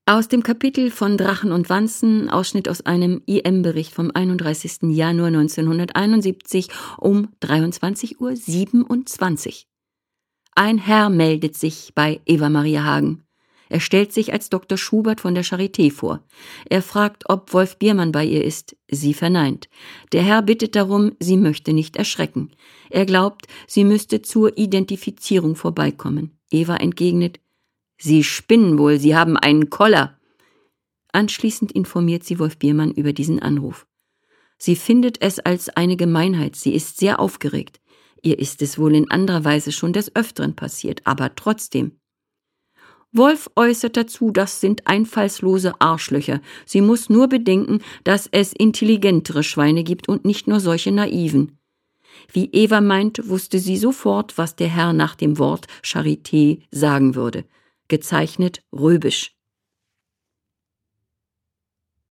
Aus dem Kapitel von Drachen und Wanzen, Ausschnitt aus einem IM-Bericht vom 31. Januar 1971 um 23:27 Uhr. Ein Herr meldet sich bei Eva Maria Hagen. Er stellt sich als Dr. Schubert von der Charité vor. Er fragt, ob Wolf Biermann bei ihr ist. Sie verneint. Der Herr bittet darum, sie möchte nicht erschrecken. Er glaubt, sie müsste zur Identifizierung vorbeikommen. Eva entgegnet: Sie spinnen wohl, Sie haben einen Koller. Anschließend informiert sie Wolf Biermann über diesen Anruf. Sie findet es als eine Gemeinheit, sie ist sehr aufgeregt. Ihr ist es wohl in anderer Weise schon des Öfteren passiert, aber trotzdem. Wolf äußert dazu, das sind einfallslose Arschlöcher. Sie muss nur bedenken, dass es intelligentere Schweine gibt und nicht nur solche Naiven. Wie Eva meint, wusste sie sofort, was der Herr nach dem Wort Charité sagen würde. Gezeichnet röbisch.